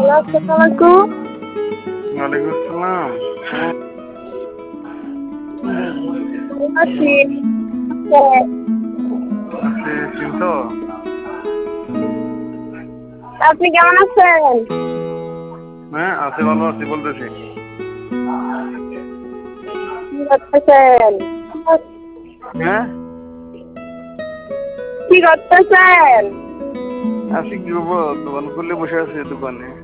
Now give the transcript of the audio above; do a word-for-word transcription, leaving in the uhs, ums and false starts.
আসসালামু আলাইকুম। ওয়ালাইকুম আসসালাম। কেমন আছেন? আছি, চিনছো? আপনি কেমন আছেন? হ্যাঁ, আছি, ভালো আছি, বলতেছি। কি করতেছেন? হ্যাঁ, কি করতেছেন? আছি, কি করবো? দোকান খুললে বসে আছি দোকানে।